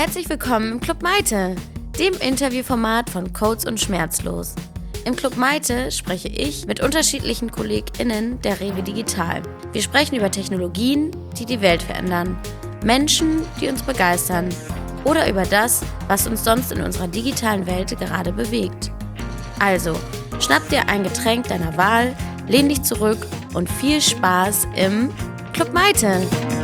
Herzlich willkommen im Club Maite, dem Interviewformat von Codes und Schmerzlos. Im Club Maite spreche ich mit unterschiedlichen KollegInnen der Rewe Digital. Wir sprechen über Technologien, die die Welt verändern, Menschen, die uns begeistern oder über das, was uns sonst in unserer digitalen Welt gerade bewegt. Also, schnapp dir ein Getränk deiner Wahl, lehn dich zurück und viel Spaß im Club Maite.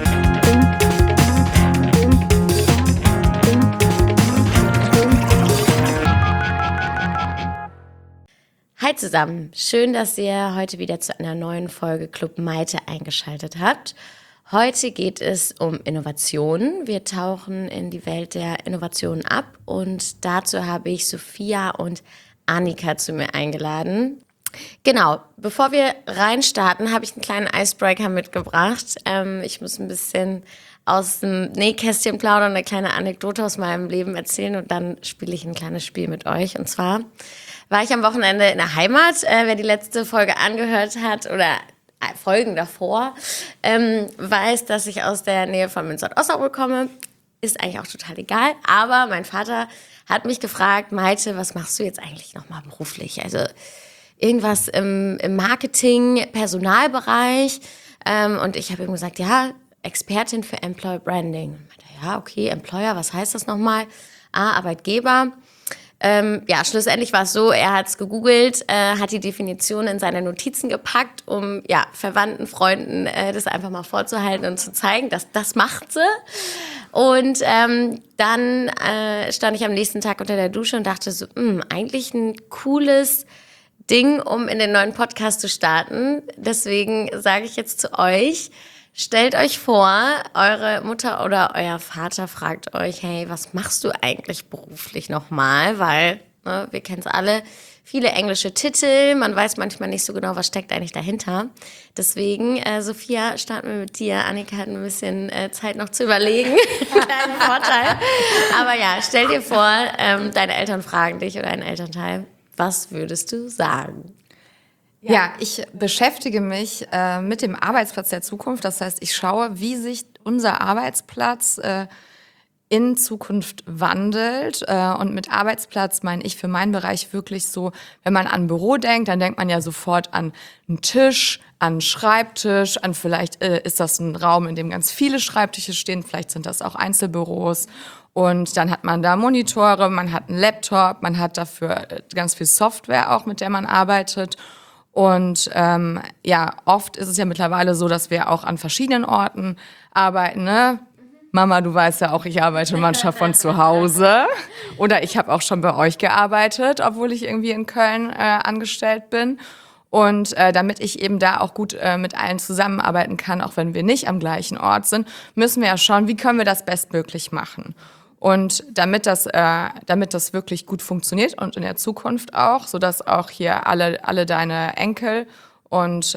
Hi zusammen, schön, dass ihr heute wieder zu einer neuen Folge Club Maite eingeschaltet habt. Heute geht es um Innovationen. Wir tauchen in die Welt der Innovationen ab und dazu habe ich Sophia und Annika zu mir eingeladen. Genau, bevor wir reinstarten, habe ich einen kleinen Icebreaker mitgebracht. Ich muss ein bisschen aus dem Nähkästchen plaudern, eine kleine Anekdote aus meinem Leben erzählen und dann spiele ich ein kleines Spiel mit euch. Und zwar war ich am Wochenende in der Heimat. Wer die letzte Folge angehört hat oder Folgen davor, weiß, dass ich aus der Nähe von Münster-Osnabrück komme. Ist eigentlich auch total egal. Aber mein Vater hat mich gefragt, Maite, was machst du jetzt eigentlich nochmal beruflich? Also irgendwas im Marketing, Personalbereich. Und ich habe ihm gesagt, ja, Expertin für Employer Branding. Ja, okay, Employer, was heißt das nochmal? Arbeitgeber. Ja, schlussendlich war es so, er hat es gegoogelt, hat die Definition in seine Notizen gepackt, um ja Verwandten, Freunden das einfach mal vorzuhalten und zu zeigen, dass das macht sie. Und dann stand ich am nächsten Tag unter der Dusche und dachte so, eigentlich ein cooles Ding, um in den neuen Podcast zu starten. Deswegen sage ich jetzt zu euch, stellt euch vor, eure Mutter oder euer Vater fragt euch, hey, was machst du eigentlich beruflich nochmal? Weil, wir kennen es alle, viele englische Titel, man weiß manchmal nicht so genau, was steckt eigentlich dahinter. Deswegen, Sophia, starten wir mit dir. Annika hat ein bisschen Zeit noch zu überlegen. Kleinen Vorteil. Aber ja, stell dir vor, deine Eltern fragen dich oder ein Elternteil, was würdest du sagen? Ja, ich beschäftige mich mit dem Arbeitsplatz der Zukunft. Das heißt, ich schaue, wie sich unser Arbeitsplatz in Zukunft wandelt. Und mit Arbeitsplatz meine ich für meinen Bereich wirklich so, wenn man an Büro denkt, dann denkt man ja sofort an einen Tisch, an einen Schreibtisch, an vielleicht ist das ein Raum, in dem ganz viele Schreibtische stehen, vielleicht sind das auch Einzelbüros. Und dann hat man da Monitore, man hat einen Laptop, man hat dafür ganz viel Software auch, mit der man arbeitet. Und ja, oft ist es ja mittlerweile so, dass wir auch an verschiedenen Orten arbeiten, ne? Mama, du weißt ja auch, ich arbeite manchmal von zu Hause. Oder ich habe auch schon bei euch gearbeitet, obwohl ich irgendwie in Köln angestellt bin. Und damit ich eben da auch gut mit allen zusammenarbeiten kann, auch wenn wir nicht am gleichen Ort sind, müssen wir ja schauen, wie können wir das bestmöglich machen. Und damit das wirklich gut funktioniert und in der Zukunft auch, sodass auch hier alle deine Enkel und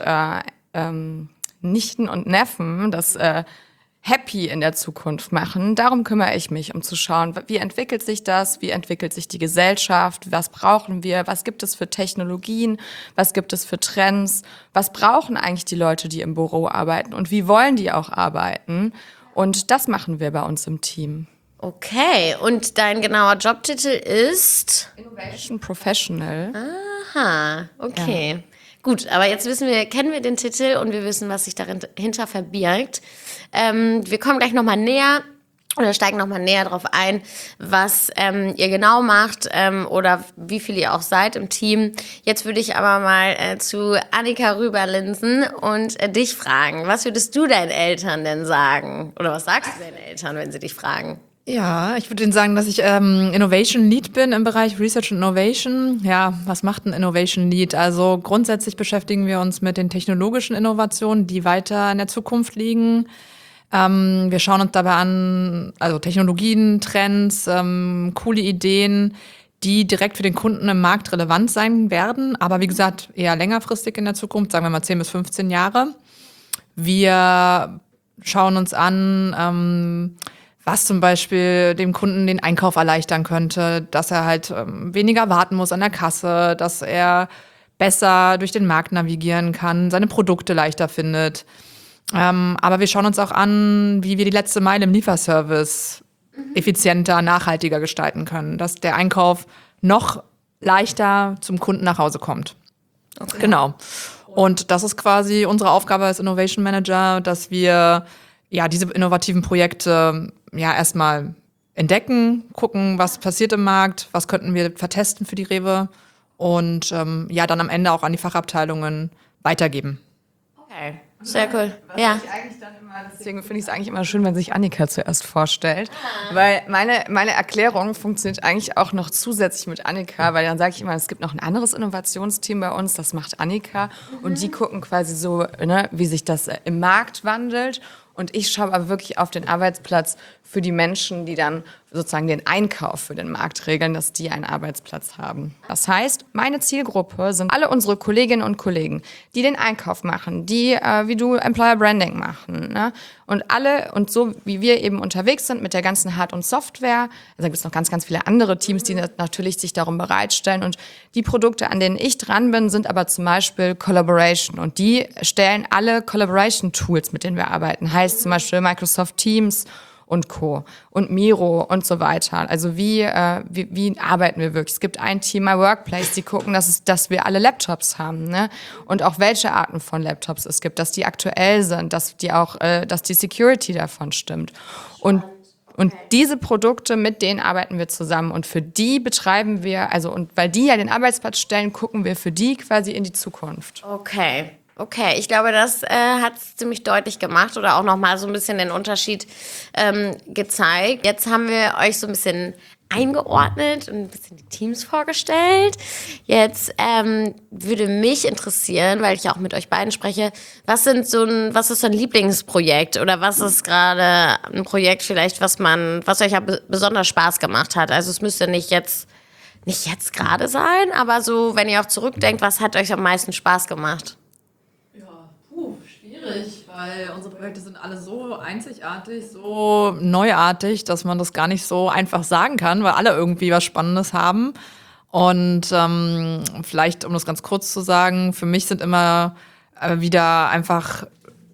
Nichten und Neffen das happy in der Zukunft machen, darum kümmere ich mich, um zu schauen, wie entwickelt sich das, wie entwickelt sich die Gesellschaft, was brauchen wir, was gibt es für Technologien, was gibt es für Trends, was brauchen eigentlich die Leute, die im Büro arbeiten und wie wollen die auch arbeiten. Und das machen wir bei uns im Team. Okay, und dein genauer Jobtitel ist? Innovation Professional. Aha, okay. Ja. Gut, aber jetzt kennen wir den Titel und wir wissen, was sich dahinter verbirgt. Wir kommen gleich nochmal näher oder steigen nochmal näher drauf ein, was ihr genau macht oder wie viel ihr auch seid im Team. Jetzt würde ich aber mal zu Annika rüberlinsen und dich fragen. Was würdest du deinen Eltern denn sagen? Oder was sagst du deinen Eltern, wenn sie dich fragen? Ja, ich würde Ihnen sagen, dass ich Innovation Lead bin im Bereich Research and Innovation. Ja, was macht ein Innovation Lead? Also grundsätzlich beschäftigen wir uns mit den technologischen Innovationen, die weiter in der Zukunft liegen. Wir schauen uns dabei an, also Technologien, Trends, coole Ideen, die direkt für den Kunden im Markt relevant sein werden. Aber wie gesagt, eher längerfristig in der Zukunft, sagen wir mal 10 bis 15 Jahre. Wir schauen uns an, was zum Beispiel dem Kunden den Einkauf erleichtern könnte, dass er halt weniger warten muss an der Kasse, dass er besser durch den Markt navigieren kann, seine Produkte leichter findet. Aber wir schauen uns auch an, wie wir die letzte Meile im Lieferservice effizienter, nachhaltiger gestalten können, dass der Einkauf noch leichter zum Kunden nach Hause kommt. Okay. Genau. Und das ist quasi unsere Aufgabe als Innovation Manager, dass wir diese innovativen Projekte erstmal entdecken, gucken, was passiert im Markt, was könnten wir vertesten für die Rewe und dann am Ende auch an die Fachabteilungen weitergeben. Okay, sehr cool. Ja. Deswegen finde ich es eigentlich immer schön, wenn sich Annika zuerst vorstellt, weil meine Erklärung funktioniert eigentlich auch noch zusätzlich mit Annika, weil dann sage ich immer, es gibt noch ein anderes Innovationsteam bei uns, das macht Annika und die gucken quasi so, wie sich das im Markt wandelt. Und ich schaue aber wirklich auf den Arbeitsplatz für die Menschen, die dann sozusagen den Einkauf für den Markt regeln, dass die einen Arbeitsplatz haben. Das heißt, meine Zielgruppe sind alle unsere Kolleginnen und Kollegen, die den Einkauf machen, die wie du Employer Branding machen, ne? Und alle und so wie wir eben unterwegs sind mit der ganzen Hard- und Software, also gibt es noch ganz, ganz viele andere Teams, die natürlich sich darum bereitstellen. Und die Produkte, an denen ich dran bin, sind aber zum Beispiel Collaboration. Und die stellen alle Collaboration-Tools, mit denen wir arbeiten. Heißt zum Beispiel Microsoft Teams und Co. und Miro und so weiter. Also wie arbeiten wir wirklich? Es gibt ein Team, My Workplace, die gucken, dass wir alle Laptops haben, ne? Und auch welche Arten von Laptops es gibt, dass die aktuell sind, dass die Security davon stimmt. Und diese Produkte, mit denen arbeiten wir zusammen und für die betreiben wir, und weil die ja den Arbeitsplatz stellen, gucken wir für die quasi in die Zukunft. Okay, ich glaube, das hat es ziemlich deutlich gemacht oder auch nochmal so ein bisschen den Unterschied gezeigt. Jetzt haben wir euch so ein bisschen eingeordnet und ein bisschen die Teams vorgestellt. Jetzt würde mich interessieren, weil ich ja auch mit euch beiden spreche, was ist so ein Lieblingsprojekt oder was ist gerade ein Projekt vielleicht, was euch ja besonders Spaß gemacht hat? Also es müsste nicht jetzt gerade sein, aber so, wenn ihr auch zurückdenkt, was hat euch am meisten Spaß gemacht? Schwierig, weil unsere Projekte sind alle so einzigartig, so neuartig, dass man das gar nicht so einfach sagen kann, weil alle irgendwie was Spannendes haben. Und vielleicht, um das ganz kurz zu sagen, für mich sind immer wieder einfach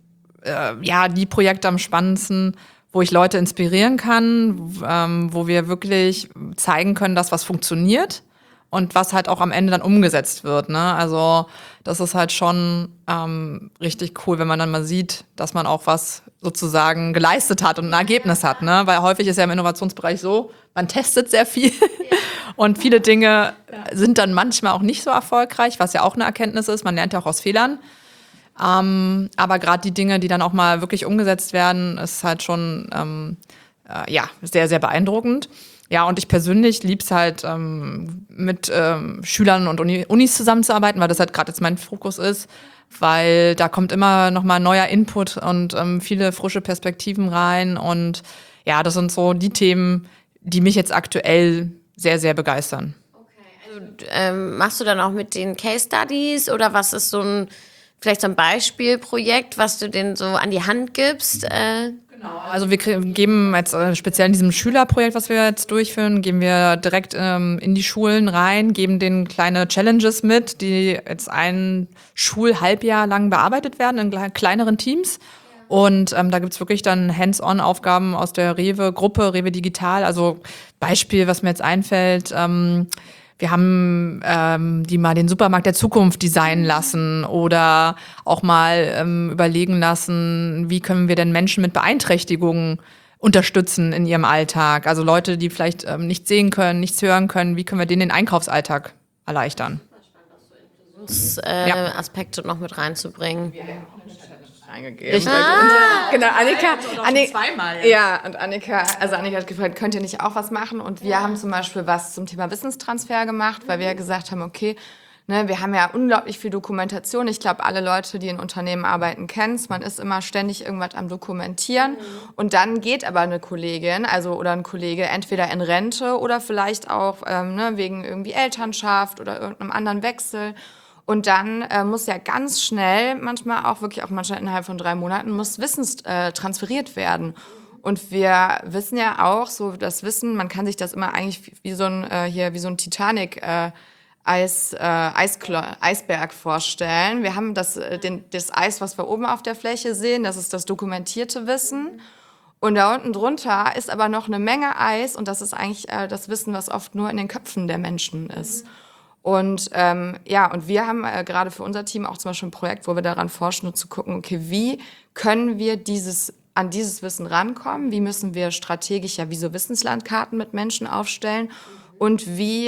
die Projekte am spannendsten, wo ich Leute inspirieren kann, wo wir wirklich zeigen können, dass was funktioniert. Und was halt auch am Ende dann umgesetzt wird, ne? Also das ist halt schon richtig cool, wenn man dann mal sieht, dass man auch was sozusagen geleistet hat und ein Ergebnis hat, ne? Weil häufig ist ja im Innovationsbereich so, man testet sehr viel und viele Dinge sind dann manchmal auch nicht so erfolgreich, was ja auch eine Erkenntnis ist. Man lernt ja auch aus Fehlern. Aber gerade die Dinge, die dann auch mal wirklich umgesetzt werden, ist halt schon sehr, sehr beeindruckend. Ja, und ich persönlich lieb's halt, mit Schülern und Unis zusammenzuarbeiten, weil das halt gerade jetzt mein Fokus ist, weil da kommt immer noch mal neuer Input und viele frische Perspektiven rein. Und ja, das sind so die Themen, die mich jetzt aktuell sehr, sehr begeistern. Okay, also machst du dann auch mit den Case Studies oder was ist vielleicht so ein Beispielprojekt, was du denen so an die Hand gibst? Genau, also wir geben jetzt speziell in diesem Schülerprojekt, was wir jetzt durchführen, gehen wir direkt in die Schulen rein, geben denen kleine Challenges mit, die jetzt ein Schulhalbjahr lang bearbeitet werden in kleineren Teams. Und da gibt's wirklich dann Hands-on-Aufgaben aus der Rewe-Gruppe, Rewe Digital. Also Beispiel, was mir jetzt einfällt, wir haben die mal den Supermarkt der Zukunft designen lassen oder auch mal überlegen lassen, wie können wir denn Menschen mit Beeinträchtigungen unterstützen in ihrem Alltag. Also Leute, die vielleicht nichts sehen können, nichts hören können, wie können wir denen den Einkaufsalltag erleichtern? Aspekte noch mit reinzubringen. Eingegeben. Genau, Annika. Ja, und Annika hat gefragt, könnt ihr nicht auch was machen? Und wir haben zum Beispiel was zum Thema Wissenstransfer gemacht, weil wir ja gesagt haben, okay, ne, wir haben ja unglaublich viel Dokumentation. Ich glaube, alle Leute, die in Unternehmen arbeiten, kennen es. Man ist immer ständig irgendwas am Dokumentieren. Und dann geht aber eine Kollegin, oder ein Kollege, entweder in Rente oder vielleicht auch wegen irgendwie Elternschaft oder irgendeinem anderen Wechsel. Und dann muss ja ganz schnell, manchmal innerhalb von 3 Monaten, muss Wissen transferiert werden. Und wir wissen ja auch, so das Wissen, man kann sich das immer eigentlich wie so ein Titanic Eisberg vorstellen. Wir haben das Eis, was wir oben auf der Fläche sehen, das ist das dokumentierte Wissen. Und da unten drunter ist aber noch eine Menge Eis und das ist eigentlich das Wissen, was oft nur in den Köpfen der Menschen ist. Und und wir haben gerade für unser Team auch zum Beispiel ein Projekt, wo wir daran forschen und zu gucken, okay, wie können wir an dieses Wissen rankommen? Wie müssen wir strategisch wie so Wissenslandkarten mit Menschen aufstellen? Und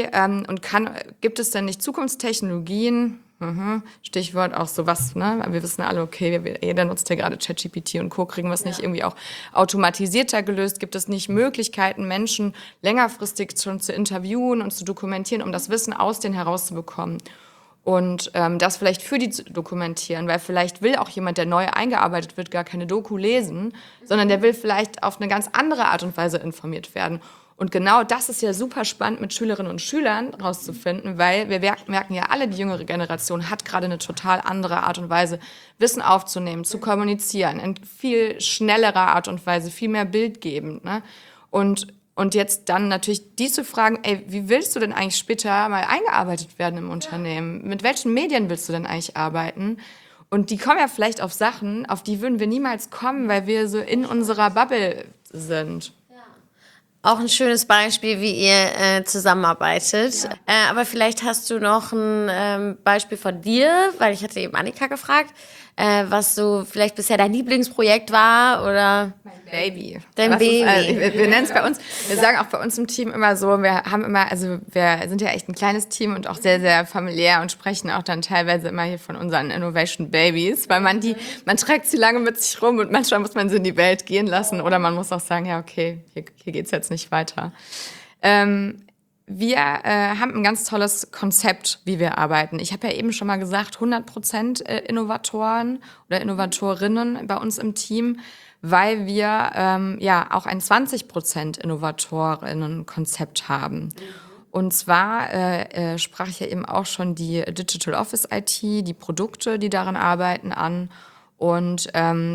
gibt es denn nicht Zukunftstechnologien? Stichwort auch sowas, ne? Wir wissen alle, okay, jeder nutzt ja gerade ChatGPT und Co. Kriegen wir es nicht irgendwie auch automatisierter gelöst? Gibt es nicht Möglichkeiten, Menschen längerfristig schon zu interviewen und zu dokumentieren, um das Wissen aus denen herauszubekommen? Und das vielleicht für die zu dokumentieren, weil vielleicht will auch jemand, der neu eingearbeitet wird, gar keine Doku lesen, sondern der will vielleicht auf eine ganz andere Art und Weise informiert werden. Und genau das ist ja super spannend mit Schülerinnen und Schülern rauszufinden, weil wir merken ja alle, die jüngere Generation hat gerade eine total andere Art und Weise, Wissen aufzunehmen, zu kommunizieren, in viel schnellerer Art und Weise, viel mehr bildgebend, ne? Und jetzt dann natürlich die zu fragen, wie willst du denn eigentlich später mal eingearbeitet werden im Unternehmen? Mit welchen Medien willst du denn eigentlich arbeiten? Und die kommen ja vielleicht auf Sachen, auf die würden wir niemals kommen, weil wir so in unserer Bubble sind. Auch ein schönes Beispiel, wie ihr zusammenarbeitet. Ja. Aber vielleicht hast du noch ein Beispiel von dir, weil ich hatte eben Annika gefragt, was so vielleicht bisher dein Lieblingsprojekt war oder... Mein Baby. Dein Baby. Wir nennen es bei uns, wir sagen auch bei uns im Team immer so, wir sind ja echt ein kleines Team und auch sehr, sehr familiär und sprechen auch dann teilweise immer hier von unseren Innovation Babies, weil man trägt sie lange mit sich rum und manchmal muss man sie in die Welt gehen lassen oder man muss auch sagen, ja okay, hier geht's jetzt nicht weiter. Wir haben ein ganz tolles Konzept, wie wir arbeiten. Ich habe ja eben schon mal gesagt, 100% Innovatoren oder Innovatorinnen bei uns im Team, weil wir auch ein 20% Innovatorinnen-Konzept haben. Und zwar sprach ich ja eben auch schon die Digital Office IT, die Produkte, die daran arbeiten, an. Und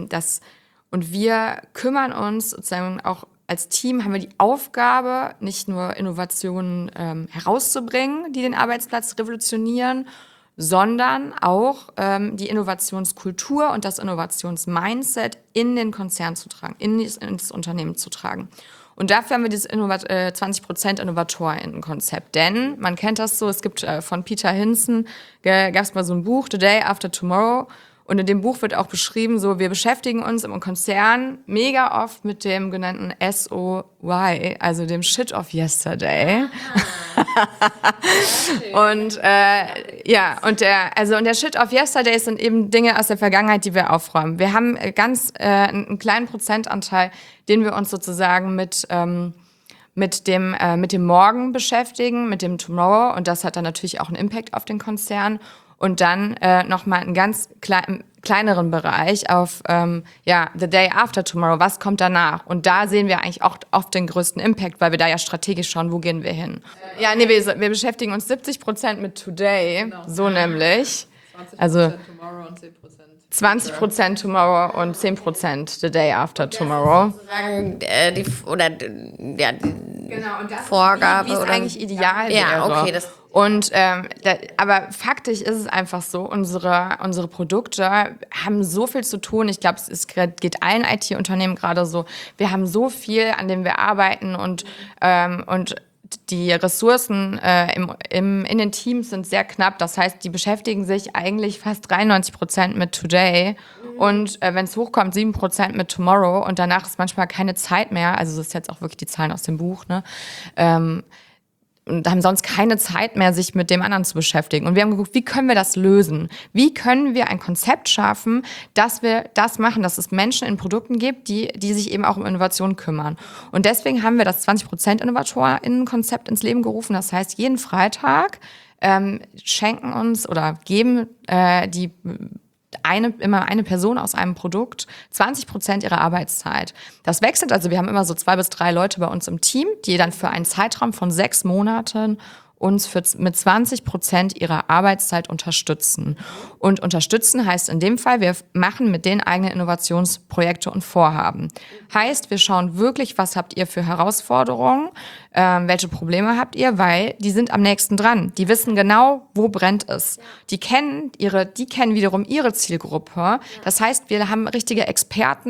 wir kümmern uns sozusagen auch als Team haben wir die Aufgabe, nicht nur Innovationen herauszubringen, die den Arbeitsplatz revolutionieren, sondern auch die Innovationskultur und das Innovationsmindset in den Konzern zu tragen, ins Unternehmen zu tragen. Und dafür haben wir dieses 20% InnovatorInnen-Konzept. Denn, man kennt das so, es gibt von Peter Hinson, gab es mal so ein Buch, The Day After Tomorrow. Und in dem Buch wird auch beschrieben, so wir beschäftigen uns im Konzern mega oft mit dem genannten SOY, also dem Shit of Yesterday. Und der Shit of Yesterday sind eben Dinge aus der Vergangenheit, die wir aufräumen. Wir haben einen kleinen Prozentanteil, den wir uns sozusagen mit dem Morgen beschäftigen, mit dem Tomorrow. Und das hat dann natürlich auch einen Impact auf den Konzern. Und dann nochmal einen ganz kleineren Bereich auf The Day After Tomorrow, was kommt danach? Und da sehen wir eigentlich auch oft den größten Impact, weil wir da ja strategisch schauen, wo gehen wir hin. Wir beschäftigen uns 70% mit Today, genau. So nämlich. 20% Tomorrow und 10%. 20% Tomorrow und 10% The Day After Tomorrow. Die Vorgabe. Wie es eigentlich ideal wäre. Ja, okay. Und aber faktisch ist es einfach so, unsere Produkte haben so viel zu tun. Ich glaube, es geht allen IT-Unternehmen gerade so. Wir haben so viel, an dem wir arbeiten und die Ressourcen in den Teams sind sehr knapp. Das heißt, die beschäftigen sich eigentlich fast 93% mit Today und wenn es hochkommt, 7% mit Tomorrow und danach ist manchmal keine Zeit mehr. Also das ist jetzt auch wirklich die Zahlen aus dem Buch, ne? Und haben sonst keine Zeit mehr, sich mit dem anderen zu beschäftigen. Und wir haben geguckt, wie können wir das lösen? Wie können wir ein Konzept schaffen, dass wir das machen, dass es Menschen in Produkten gibt, die sich eben auch um Innovation kümmern. Und deswegen haben wir das 20% InnovatorInnen-Konzept ins Leben gerufen. Das heißt, jeden Freitag schenken uns oder geben immer eine Person aus einem Produkt 20% ihrer Arbeitszeit. Das wechselt, also wir haben immer so 2 bis 3 Leute bei uns im Team, die dann für einen Zeitraum von 6 Monaten uns mit 20% ihrer Arbeitszeit unterstützen. Und unterstützen heißt in dem Fall, wir machen mit denen eigene Innovationsprojekte und Vorhaben. Heißt, wir schauen wirklich, was habt ihr für Herausforderungen, welche Probleme habt ihr, weil die sind am nächsten dran. Die wissen genau, wo brennt es. Die kennen wiederum ihre Zielgruppe. Das heißt, wir haben richtige Experten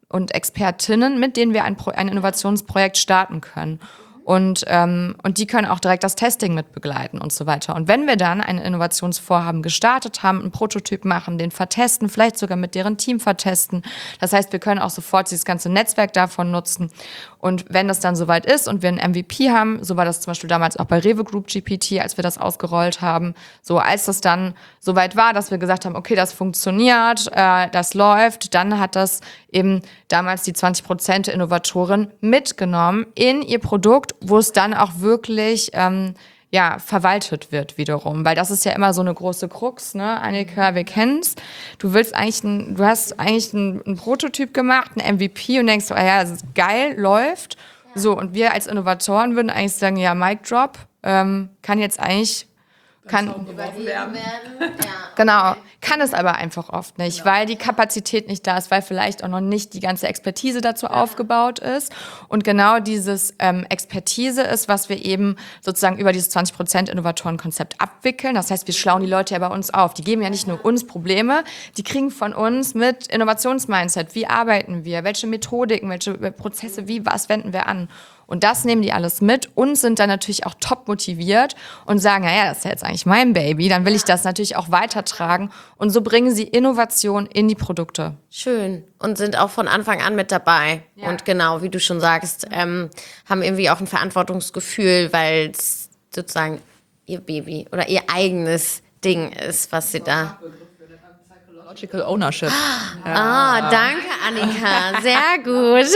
und Expertinnen, mit denen wir ein Innovationsprojekt starten können. Und die können auch direkt das Testing mit begleiten und so weiter. Und wenn wir dann ein Innovationsvorhaben gestartet haben, einen Prototyp machen, den vertesten, vielleicht sogar mit deren Team vertesten. Das heißt, wir können auch sofort dieses ganze Netzwerk davon nutzen. Und wenn das dann soweit ist und wir einen MVP haben, so war das zum Beispiel damals auch bei Rewe Group GPT, als wir das ausgerollt haben, so als das dann soweit war, dass wir gesagt haben, okay, das funktioniert, das läuft, dann hat das eben damals die 20% Innovatorin mitgenommen in ihr Produkt, wo es dann auch wirklich verwaltet wird wiederum, weil das ist ja immer so eine große Krux, ne? Annika, wir kennen's. Du hast eigentlich einen Prototyp gemacht, ein MVP und denkst so, das ist geil, läuft. Ja. So, und wir als Innovatoren würden eigentlich sagen, ja, Mic Drop, kann jetzt eigentlich übergeben werden. Ja. Genau, kann es aber einfach oft nicht, weil die Kapazität nicht da ist, weil vielleicht auch noch nicht die ganze Expertise dazu aufgebaut ist. Und genau dieses Expertise ist, was wir eben sozusagen über dieses 20% Innovatorenkonzept abwickeln. Das heißt, wir schlauen die Leute ja bei uns auf. Die geben ja nicht nur uns Probleme, die kriegen von uns mit Innovationsmindset. Wie arbeiten wir? Welche Methodiken, welche Prozesse, was wenden wir an? Und das nehmen die alles mit und sind dann natürlich auch top motiviert und sagen, das ist ja jetzt eigentlich mein Baby, dann will ich das natürlich auch weitertragen. Und so bringen sie Innovation in die Produkte. Schön. Und sind auch von Anfang an mit dabei. Ja. Und genau, wie du schon sagst, haben irgendwie auch ein Verantwortungsgefühl, weil es sozusagen ihr Baby oder ihr eigenes Ding ist, was sie da... Psychological Ownership. Danke, Annika. Sehr gut.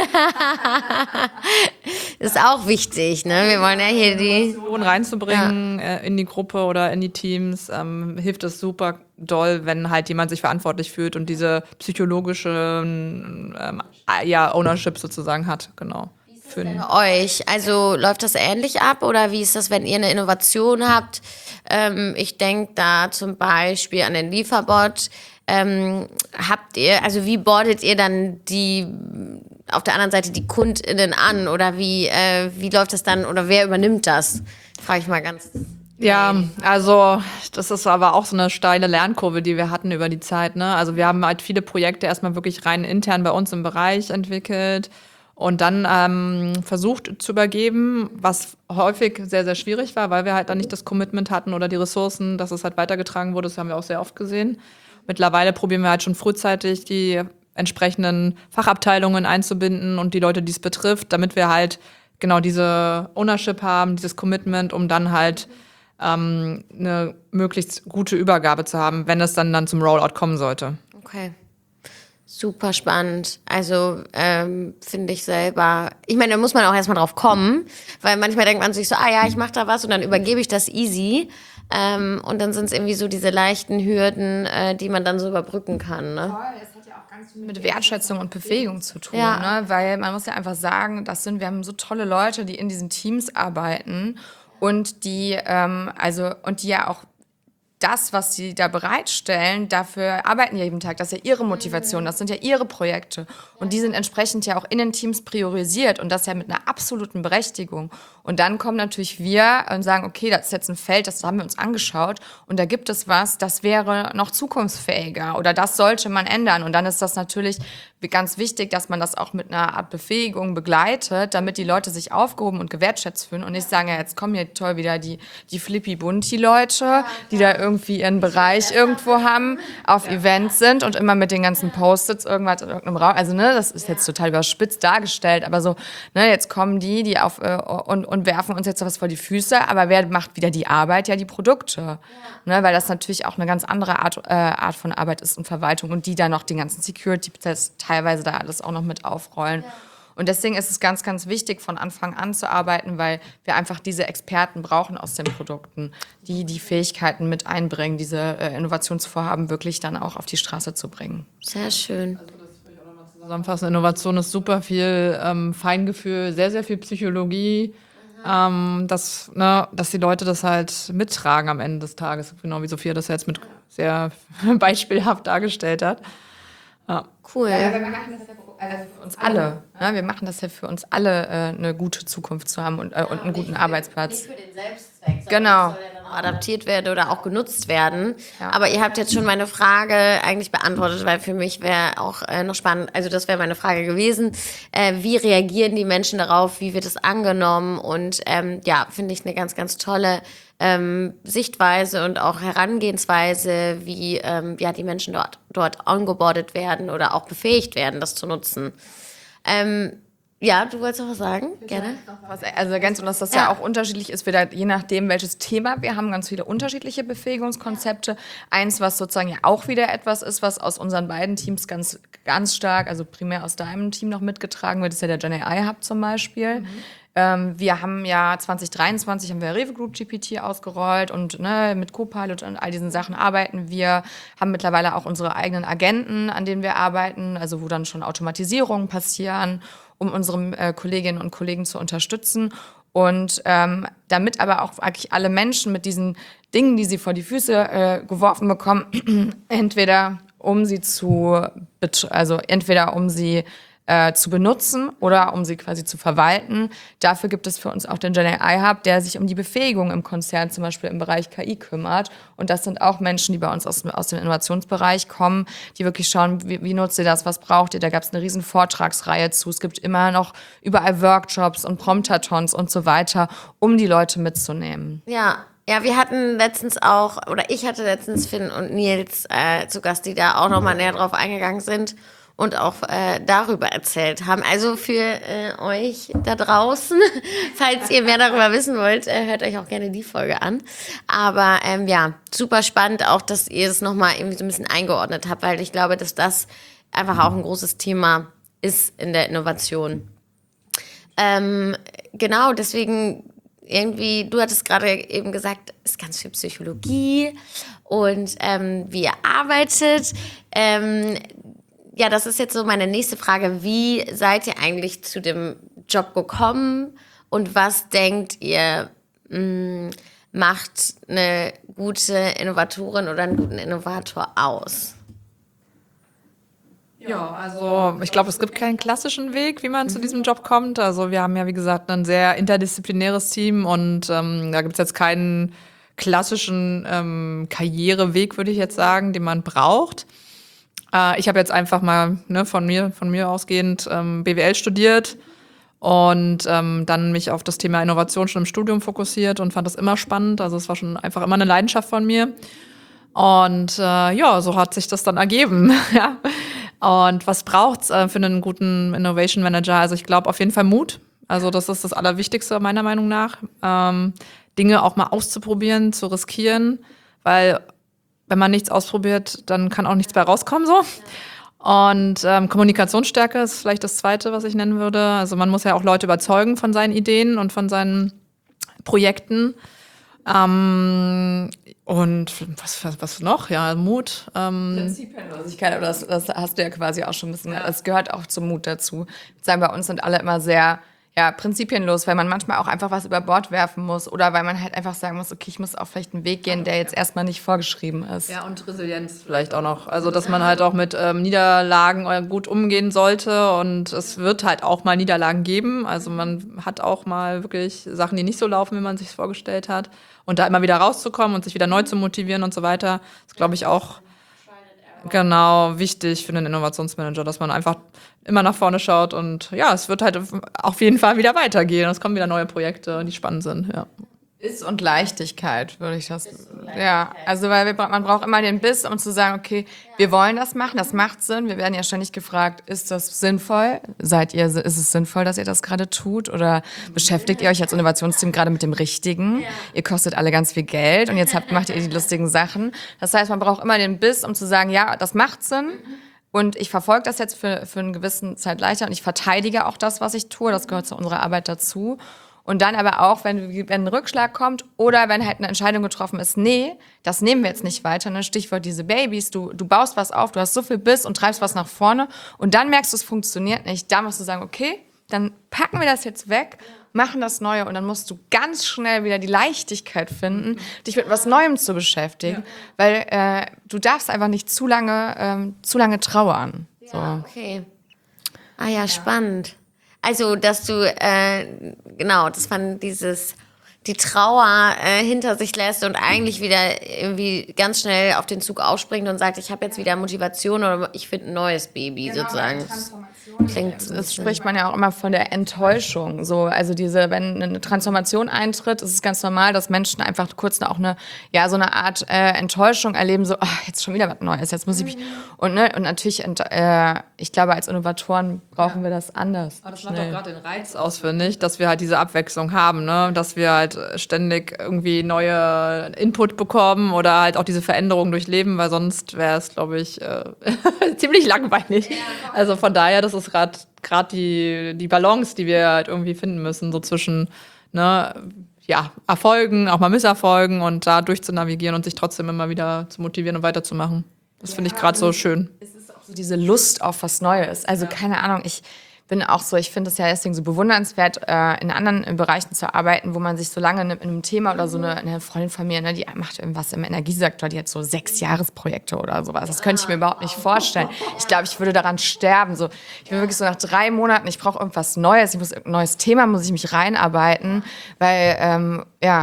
Ist auch wichtig, ne? Wir wollen ja hier die reinzubringen in die Gruppe oder in die Teams. Hilft es super doll, wenn halt jemand sich verantwortlich fühlt und diese psychologische Ownership sozusagen hat. Genau. Wie ist das denn bei euch? Also läuft das ähnlich ab oder wie ist das, wenn ihr eine Innovation habt? Ich denke da zum Beispiel an den Lieferbot. Wie bordet ihr dann auf der anderen Seite die KundInnen an oder wie läuft das dann oder wer übernimmt das? Frage ich mal ganz. Ja, also das ist aber auch so eine steile Lernkurve, die wir hatten über die Zeit, ne? Also wir haben halt viele Projekte erstmal wirklich rein intern bei uns im Bereich entwickelt und dann versucht zu übergeben, was häufig sehr, sehr schwierig war, weil wir halt dann nicht das Commitment hatten oder die Ressourcen, dass es halt weitergetragen wurde. Das haben wir auch sehr oft gesehen. Mittlerweile probieren wir halt schon frühzeitig die entsprechenden Fachabteilungen einzubinden und die Leute, die es betrifft, damit wir halt genau diese Ownership haben, dieses Commitment, um dann halt eine möglichst gute Übergabe zu haben, wenn es dann zum Rollout kommen sollte. Okay. Super spannend. Also finde ich selber, ich meine, da muss man auch erstmal drauf kommen, weil manchmal denkt man sich so, ich mache da was und dann übergebe ich das easy. Und dann sind es irgendwie so diese leichten Hürden, die man dann so überbrücken kann. Ne? Voll, es hat ja auch ganz viel mit Wertschätzung und Befähigung zu tun, ne? Weil man muss ja einfach sagen, wir haben so tolle Leute, die in diesen Teams arbeiten und die ja auch das, was sie da bereitstellen, dafür arbeiten ja jeden Tag. Das ist ja ihre Motivation, das sind ja ihre Projekte. Und die sind entsprechend ja auch in den Teams priorisiert und das ja mit einer absoluten Berechtigung. Und dann kommen natürlich wir und sagen, okay, das ist jetzt ein Feld, das haben wir uns angeschaut und da gibt es was, das wäre noch zukunftsfähiger oder das sollte man ändern. Und dann ist das natürlich ganz wichtig, dass man das auch mit einer Art Befähigung begleitet, damit die Leute sich aufgehoben und gewertschätzt fühlen und nicht sagen, jetzt kommen hier toll wieder die Flippy-Bunti-Leute, die da irgendwie ihren Bereich irgendwo haben, auf Events sind und immer mit den ganzen Post-its irgendwas in irgendeinem Raum, also ne, das ist jetzt total überspitzt dargestellt, aber so, ne, jetzt kommen die auf und werfen uns jetzt was vor die Füße, aber wer macht wieder die Arbeit? Ja, die Produkte, ne, weil das natürlich auch eine ganz andere Art von Arbeit ist und Verwaltung und die dann noch den ganzen Security-Prozess teilweise da alles auch noch mit aufrollen. Ja. Und deswegen ist es ganz, ganz wichtig, von Anfang an zu arbeiten, weil wir einfach diese Experten brauchen aus den Produkten, die die Fähigkeiten mit einbringen, diese Innovationsvorhaben wirklich dann auch auf die Straße zu bringen. Sehr schön. Also das will ich auch nochmal zusammenfassen. Innovation ist super viel Feingefühl, sehr, sehr viel Psychologie, dass die Leute das halt mittragen am Ende des Tages. Genau wie Sophia das jetzt mit sehr beispielhaft dargestellt hat. Ja. Cool. Ja, wir machen das ja für uns alle. Ne? Wir machen das ja für uns alle, eine gute Zukunft zu haben und einen guten Arbeitsplatz. Nicht für den Selbstzweck, genau. Das soll ja dann adaptiert werden oder auch genutzt werden. Ja. Aber ihr habt jetzt schon meine Frage eigentlich beantwortet, weil für mich wäre auch noch spannend, also das wäre meine Frage gewesen, wie reagieren die Menschen darauf, wie wird es angenommen und finde ich eine ganz, ganz tolle Sichtweise und auch Herangehensweise, wie die Menschen dort ongeboardet werden oder auch befähigt werden, das zu nutzen. Du wolltest noch was sagen? Gerne. Also ergänzen, dass das ja auch unterschiedlich ist, je nachdem, welches Thema wir haben, ganz viele unterschiedliche Befähigungskonzepte. Eins, was sozusagen ja auch wieder etwas ist, was aus unseren beiden Teams ganz, ganz stark, also primär aus deinem Team noch mitgetragen wird, ist ja der Gen AI Hub zum Beispiel. Wir haben ja 2023 haben wir Rewe Group GPT ausgerollt und mit Copilot und all diesen Sachen arbeiten wir, haben mittlerweile auch unsere eigenen Agenten, an denen wir arbeiten, also wo dann schon Automatisierungen passieren, um unsere Kolleginnen und Kollegen zu unterstützen. Und damit aber auch eigentlich alle Menschen mit diesen Dingen, die sie vor die Füße geworfen bekommen, entweder um sie zu benutzen oder um sie quasi zu verwalten. Dafür gibt es für uns auch den Gen AI Hub, der sich um die Befähigung im Konzern, zum Beispiel im Bereich KI, kümmert. Und das sind auch Menschen, die bei uns aus dem Innovationsbereich kommen, die wirklich schauen, wie nutzt ihr das, was braucht ihr. Da gab es eine riesen Vortragsreihe zu. Es gibt immer noch überall Workshops und Promptathons und so weiter, um die Leute mitzunehmen. Ja, wir hatten letztens ich hatte letztens Finn und Nils zu Gast, die da auch nochmal näher drauf eingegangen sind und auch darüber erzählt haben. Also für euch da draußen, falls ihr mehr darüber wissen wollt, hört euch auch gerne die Folge an. Aber super spannend auch, dass ihr es nochmal irgendwie so ein bisschen eingeordnet habt, weil ich glaube, dass das einfach auch ein großes Thema ist in der Innovation. Genau, deswegen irgendwie, du hattest gerade eben gesagt, es ist ganz viel Psychologie und wie ihr arbeitet. Das ist jetzt so meine nächste Frage. Wie seid ihr eigentlich zu dem Job gekommen und was denkt ihr, macht eine gute Innovatorin oder einen guten Innovator aus? Ja, also ich glaube, es gibt keinen klassischen Weg, wie man zu diesem Job kommt. Also wir haben ja, wie gesagt, ein sehr interdisziplinäres Team und da gibt es jetzt keinen klassischen Karriereweg, würde ich jetzt sagen, den man braucht. Ich habe jetzt einfach mal von mir ausgehend BWL studiert und dann mich auf das Thema Innovation schon im Studium fokussiert und fand das immer spannend. Also es war schon einfach immer eine Leidenschaft von mir. Und so hat sich das dann ergeben. Ja. Und was braucht's für einen guten Innovation Manager? Also ich glaube auf jeden Fall Mut. Also das ist das Allerwichtigste meiner Meinung nach. Dinge auch mal auszuprobieren, zu riskieren, weil wenn man nichts ausprobiert, dann kann auch nichts bei rauskommen so. Und Kommunikationsstärke ist vielleicht das Zweite, was ich nennen würde. Also man muss ja auch Leute überzeugen von seinen Ideen und von seinen Projekten. Und was noch? Ja, Mut. Prinzipienlosigkeit, aber das hast du ja quasi auch schon ein bisschen. Das gehört auch zum Mut dazu. Ich würde sagen, bei uns sind alle immer sehr prinzipienlos, weil man manchmal auch einfach was über Bord werfen muss oder weil man halt einfach sagen muss, okay, ich muss auch vielleicht einen Weg gehen, der jetzt erstmal nicht vorgeschrieben ist. Ja, und Resilienz vielleicht auch noch. Also, dass man halt auch mit Niederlagen gut umgehen sollte und es wird halt auch mal Niederlagen geben. Also, man hat auch mal wirklich Sachen, die nicht so laufen, wie man sich vorgestellt hat. Und da immer wieder rauszukommen und sich wieder neu zu motivieren und so weiter, ist, glaube ich, auch genau wichtig für einen Innovationsmanager, dass man einfach immer nach vorne schaut und es wird halt auf jeden Fall wieder weitergehen. Es kommen wieder neue Projekte, die spannend sind, ja. Und Leichtigkeit, würde ich das. Ja, also weil man braucht immer den Biss, um zu sagen, okay, wir wollen das machen, das macht Sinn. Wir werden ja ständig gefragt, ist das sinnvoll? Ist es sinnvoll, dass ihr das gerade tut? Oder beschäftigt ihr euch als Innovationsteam gerade mit dem Richtigen? Ihr kostet alle ganz viel Geld und jetzt macht ihr die lustigen Sachen. Das heißt, man braucht immer den Biss, um zu sagen, ja, das macht Sinn. Und ich verfolge das jetzt für eine gewisse Zeit leichter und ich verteidige auch das, was ich tue. Das gehört zu unserer Arbeit dazu. Und dann aber auch, wenn ein Rückschlag kommt oder wenn halt eine Entscheidung getroffen ist, nee, das nehmen wir jetzt nicht weiter. Ne? Stichwort diese Babys, du baust was auf, du hast so viel Biss und treibst was nach vorne und dann merkst du, es funktioniert nicht. Da musst du sagen, okay, dann packen wir das jetzt weg, machen das Neue und dann musst du ganz schnell wieder die Leichtigkeit finden, dich mit was Neuem zu beschäftigen, weil du darfst einfach nicht zu lange trauern. So. Ja, okay. Spannend. Also, dass du, das fand die Trauer hinter sich lässt und eigentlich wieder irgendwie ganz schnell auf den Zug aufspringt und sagt, ich habe jetzt wieder Motivation oder ich finde ein neues Baby sozusagen. Klingt Das spricht man ja auch immer von der Enttäuschung. So, also wenn eine Transformation eintritt, ist es ganz normal, dass Menschen einfach kurz auch so eine Art Enttäuschung erleben, so, jetzt schon wieder was Neues, jetzt muss ich mich. Und natürlich, ich glaube, als Innovatoren brauchen wir das anders. Aber das macht doch gerade den Reiz aus, finde ich, dass wir halt diese Abwechslung haben, ne? Dass wir halt ständig irgendwie neue Input bekommen oder halt auch diese Veränderungen durchleben, weil sonst wäre es, glaube ich, ziemlich langweilig. Also von daher, das ist gerade die Balance, die wir halt irgendwie finden müssen, so zwischen Erfolgen, auch mal Misserfolgen und da durchzunavigieren und sich trotzdem immer wieder zu motivieren und weiterzumachen. Das finde ich gerade so schön. Es ist auch so diese Lust auf was Neues. Also keine Ahnung, ich bin auch so, ich finde es ja deswegen so bewundernswert, in anderen Bereichen zu arbeiten, wo man sich so lange in einem Thema oder so eine Freundin von mir, ne, die macht irgendwas im Energiesektor, die hat so 6-Jahres-Projekte oder sowas. Das könnte ich mir überhaupt nicht vorstellen. Ich glaube, ich würde daran sterben. So, ich bin wirklich so nach 3 Monaten, ich brauche irgendwas Neues, irgendein neues Thema, muss ich mich reinarbeiten, weil,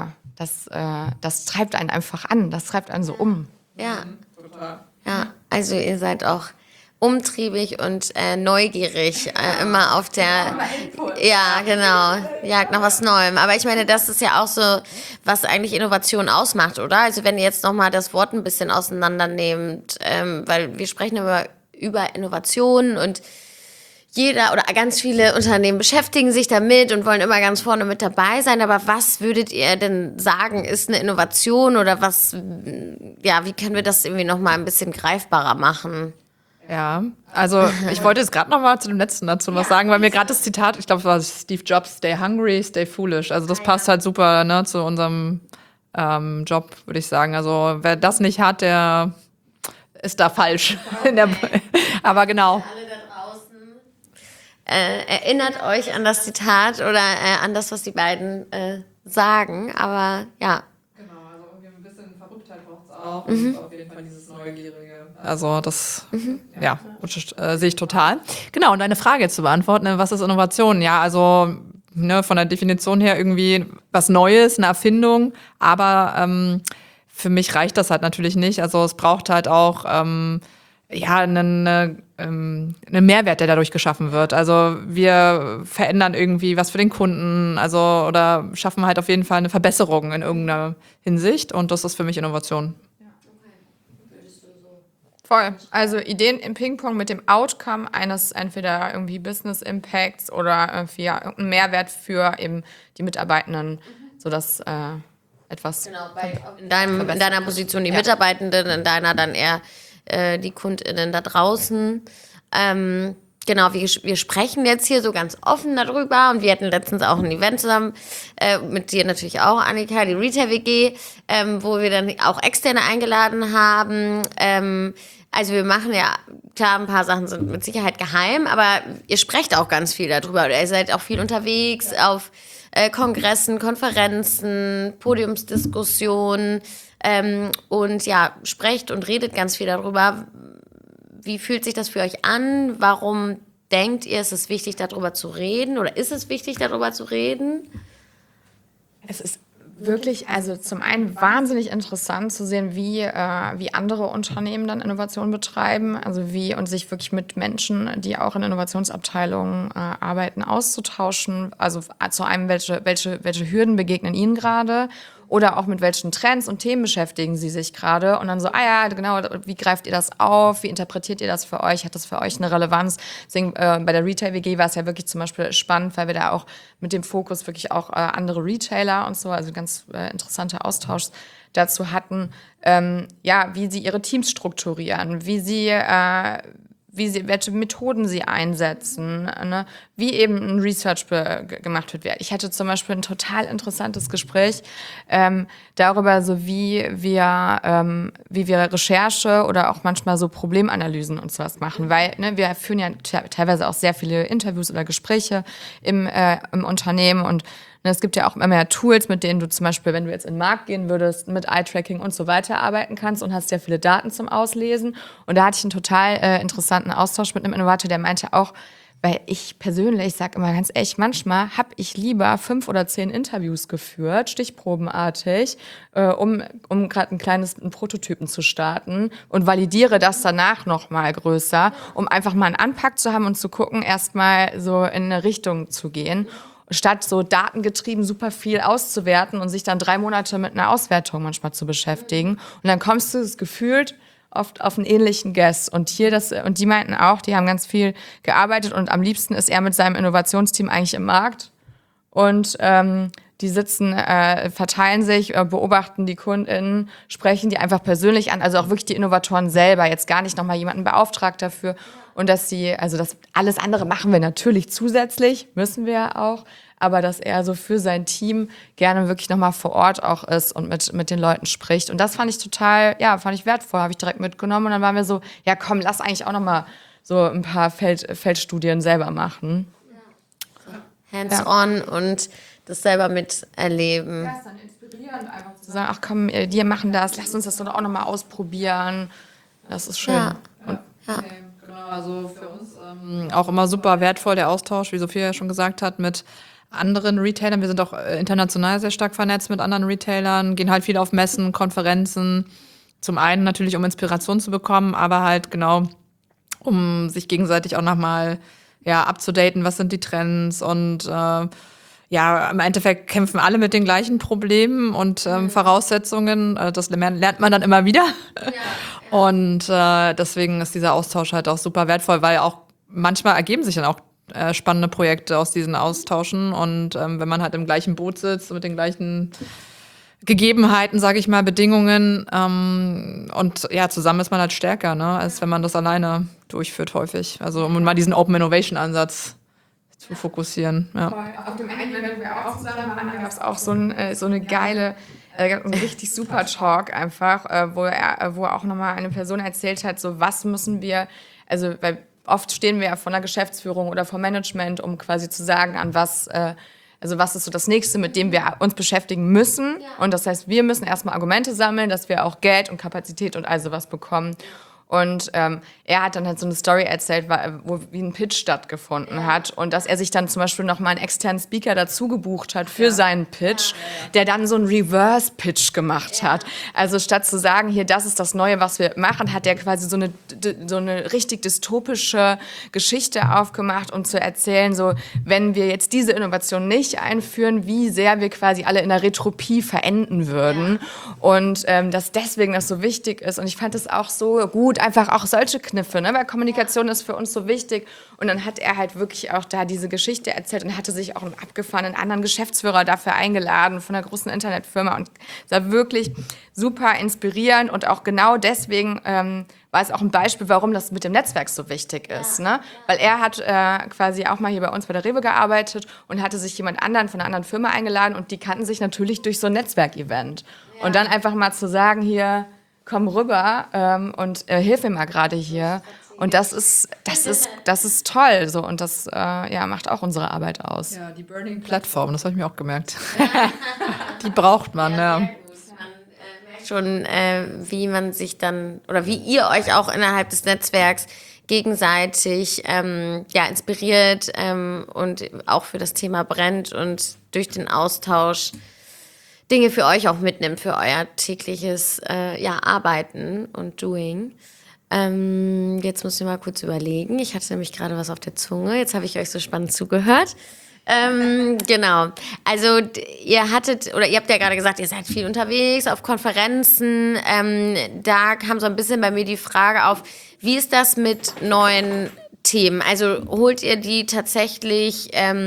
das treibt einen einfach an, das treibt einen so um. Ja. Ja, also ihr seid auch umtriebig und neugierig, immer auf der, ja, genau, Jagd nach was Neuem. Aber ich meine, das ist ja auch so, was eigentlich Innovation ausmacht, oder? Also wenn ihr jetzt nochmal das Wort ein bisschen auseinandernehmt, weil wir sprechen über Innovation und jeder oder ganz viele Unternehmen beschäftigen sich damit und wollen immer ganz vorne mit dabei sein. Aber was würdet ihr denn sagen, ist eine Innovation oder wie können wir das irgendwie nochmal ein bisschen greifbarer machen? Ja, also ich wollte jetzt gerade noch mal zu dem letzten dazu was sagen, weil mir gerade das Zitat, ich glaube, es war Steve Jobs, stay hungry, stay foolish. Also das passt halt super, ne, zu unserem Job, würde ich sagen. Also wer das nicht hat, der ist da falsch. Aber genau. Alle da draußen, erinnert euch an das Zitat oder an das, was die beiden sagen. Aber ja. Genau, also irgendwie ein bisschen Verrücktheit braucht es auch. Und auf jeden Fall dieses Neugierige. Also das, sehe ich total. Genau, und eine Frage jetzt zu beantworten, was ist Innovation? Ja, also von der Definition her irgendwie was Neues, eine Erfindung, aber für mich reicht das halt natürlich nicht. Also es braucht halt auch einen Mehrwert, der dadurch geschaffen wird. Also wir verändern irgendwie was für den Kunden, oder schaffen halt auf jeden Fall eine Verbesserung in irgendeiner Hinsicht und das ist für mich Innovation. Voll. Also Ideen im Ping-Pong mit dem Outcome eines entweder irgendwie Business Impacts oder irgendwie irgendeinen Mehrwert für eben die Mitarbeitenden, sodass etwas. Genau, in deiner Position die Mitarbeitenden, in deiner dann eher die KundInnen da draußen. Genau, wir sprechen jetzt hier so ganz offen darüber und wir hatten letztens auch ein Event zusammen, mit dir natürlich auch, Annika, die Retail-WG, wo wir dann auch Externe eingeladen haben. Also wir machen ja, klar, ein paar Sachen sind mit Sicherheit geheim, aber ihr sprecht auch ganz viel darüber. Ihr seid auch viel unterwegs auf Kongressen, Konferenzen, Podiumsdiskussionen und ja, sprecht und redet ganz viel darüber. Wie fühlt sich das für euch an? Warum denkt ihr, ist es wichtig, darüber zu reden? Oder ist es wichtig, darüber zu reden? Es ist wirklich, also zum einen wahnsinnig interessant zu sehen, wie andere Unternehmen dann Innovation betreiben, und sich wirklich mit Menschen, die auch in Innovationsabteilungen arbeiten, auszutauschen. Also zu einem, welche Hürden begegnen Ihnen gerade? Oder auch mit welchen Trends und Themen beschäftigen Sie sich gerade? Und dann so, genau, wie greift ihr das auf? Wie interpretiert ihr das für euch? Hat das für euch eine Relevanz? Deswegen bei der Retail-WG war es ja wirklich zum Beispiel spannend, weil wir da auch mit dem Fokus wirklich auch andere Retailer und so, also ganz interessanter Austausch dazu hatten, wie sie ihre Teams strukturieren, welche Methoden sie einsetzen, ne? Wie eben ein Research gemacht wird. Ich hatte zum Beispiel ein total interessantes Gespräch darüber, so wie wir Recherche oder auch manchmal so Problemanalysen und sowas machen, weil wir führen ja teilweise auch sehr viele Interviews oder Gespräche im Unternehmen und es gibt ja auch immer mehr Tools, mit denen du zum Beispiel, wenn du jetzt in den Markt gehen würdest, mit Eye-Tracking und so weiter arbeiten kannst und hast ja viele Daten zum Auslesen. Und da hatte ich einen total interessanten Austausch mit einem Innovator, der meinte auch, weil ich persönlich sage immer ganz ehrlich, manchmal habe ich lieber 5 oder 10 Interviews geführt, stichprobenartig, um gerade einen Prototypen zu starten und validiere das danach nochmal größer, um einfach mal einen Anpack zu haben und zu gucken, erstmal so in eine Richtung zu gehen, statt so datengetrieben super viel auszuwerten und sich dann 3 Monate mit einer Auswertung manchmal zu beschäftigen. Und dann kommst du das gefühlt oft auf einen ähnlichen Guess. Und die meinten auch, die haben ganz viel gearbeitet und am liebsten ist er mit seinem Innovationsteam eigentlich im Markt. Und die sitzen, verteilen sich, beobachten die KundInnen, sprechen die einfach persönlich an, also auch wirklich die Innovatoren selber, jetzt gar nicht nochmal jemanden beauftragt dafür. Und das alles andere machen wir natürlich zusätzlich, müssen wir ja auch, aber dass er so für sein Team gerne wirklich nochmal vor Ort auch ist und mit den Leuten spricht. Und das fand ich fand ich wertvoll, habe ich direkt mitgenommen. Und dann waren wir so, ja komm, lass eigentlich auch nochmal so ein paar Feldstudien selber machen. Hands-on und das selber miterleben. Ja, ist dann inspirierend, einfach zu sagen, ach komm, die machen das, lass uns das doch auch nochmal ausprobieren. Das ist schön. Ja. Genau, also für uns auch immer super wertvoll der Austausch, wie Sophia ja schon gesagt hat, mit anderen Retailern. Wir sind auch international sehr stark vernetzt mit anderen Retailern, gehen halt viel auf Messen, Konferenzen. Zum einen natürlich, um Inspiration zu bekommen, aber halt genau, um sich gegenseitig auch nochmal abzudaten, was sind die Trends und im Endeffekt kämpfen alle mit den gleichen Problemen und Voraussetzungen. Das lernt man dann immer wieder. Ja. Und deswegen ist dieser Austausch halt auch super wertvoll, weil auch manchmal ergeben sich dann auch spannende Projekte aus diesen Austauschen. Und wenn man halt im gleichen Boot sitzt, mit den gleichen Gegebenheiten, sage ich mal, Bedingungen und zusammen ist man halt stärker, ne, als wenn man das alleine durchführt häufig. Also um mal diesen Open Innovation Ansatz zu fokussieren. Ja. Auf dem Ende, wenn wir auch zusammen waren, gab es auch so eine geile, ein richtig super Talk einfach, wo auch nochmal eine Person erzählt hat, so was müssen wir, also weil oft stehen wir ja von der Geschäftsführung oder vom Management, um quasi zu sagen, was ist so das Nächste, mit dem wir uns beschäftigen müssen. Ja. Und das heißt, wir müssen erstmal Argumente sammeln, dass wir auch Geld und Kapazität und all sowas bekommen. Und er hat dann halt so eine Story erzählt, wie ein Pitch stattgefunden hat und dass er sich dann zum Beispiel noch mal einen externen Speaker dazu gebucht hat für seinen Pitch, der dann so einen Reverse-Pitch gemacht hat. Also statt zu sagen, hier, das ist das Neue, was wir machen, hat er quasi so eine richtig dystopische Geschichte aufgemacht, um zu erzählen, so, wenn wir jetzt diese Innovation nicht einführen, wie sehr wir quasi alle in der Retropie verenden würden. Und dass deswegen das so wichtig ist. Und ich fand es auch so gut, einfach auch solche Kniffe, ne? Weil Kommunikation ist für uns so wichtig. Und dann hat er halt wirklich auch da diese Geschichte erzählt und hatte sich auch einen abgefahrenen anderen Geschäftsführer dafür eingeladen von einer großen Internetfirma. Und es war wirklich super inspirierend und auch genau deswegen war es auch ein Beispiel, warum das mit dem Netzwerk so wichtig ist. Ne? Weil er hat quasi auch mal hier bei uns bei der Rewe gearbeitet und hatte sich jemand anderen von einer anderen Firma eingeladen und die kannten sich natürlich durch so ein Netzwerkevent. Ja. Und dann einfach mal zu sagen, hier, komm rüber und hilf mir mal gerade hier. Und das ist toll. So. Und das macht auch unsere Arbeit aus. Ja, die Burning Plattform, das habe ich mir auch gemerkt. Die braucht man, ja. Man merkt schon, wie man sich dann, oder wie ihr euch auch innerhalb des Netzwerks gegenseitig inspiriert und auch für das Thema brennt und durch den Austausch Dinge für euch auch mitnimmt, für euer tägliches Arbeiten und Doing. Jetzt muss ich mal kurz überlegen. Ich hatte nämlich gerade was auf der Zunge. Jetzt habe ich euch so spannend zugehört. Genau. Also ihr habt ja gerade gesagt, ihr seid viel unterwegs auf Konferenzen. Da kam so ein bisschen bei mir die Frage auf, wie ist das mit neuen Themen? Also holt ihr die tatsächlich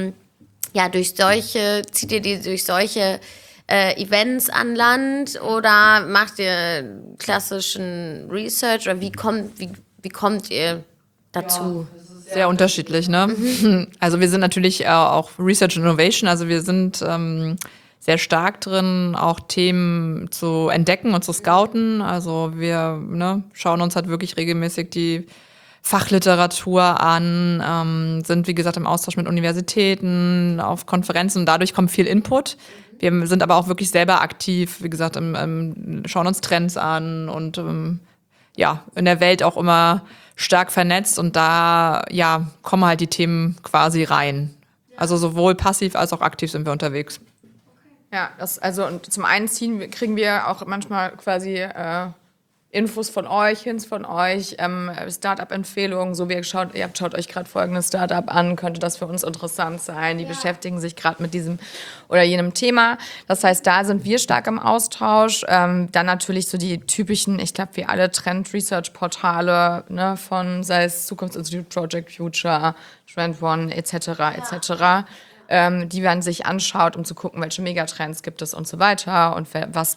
zieht ihr die durch solche Events an Land oder macht ihr klassischen Research oder wie kommt ihr dazu? Ja, sehr unterschiedlich, ne? Also wir sind natürlich auch Research and Innovation, also wir sind sehr stark drin, auch Themen zu entdecken und zu scouten. Also wir schauen uns halt wirklich regelmäßig die Fachliteratur an, sind wie gesagt im Austausch mit Universitäten, auf Konferenzen und dadurch kommt viel Input. Wir sind aber auch wirklich selber aktiv, wie gesagt, schauen uns Trends an und in der Welt auch immer stark vernetzt und da kommen halt die Themen quasi rein. Also sowohl passiv als auch aktiv sind wir unterwegs. Ja, und zum einen kriegen wir auch manchmal quasi Infos von euch, Hints von euch, Startup-Empfehlungen, so schaut euch gerade folgendes Startup an, könnte das für uns interessant sein, die beschäftigen sich gerade mit diesem oder jenem Thema. Das heißt, da sind wir stark im Austausch. Dann natürlich so die typischen, ich glaube, wie alle Trend-Research-Portale, ne, von sei es Zukunftsinstitut, Project Future, Trend One etc. Die man sich anschaut, um zu gucken, welche Megatrends gibt es und so weiter und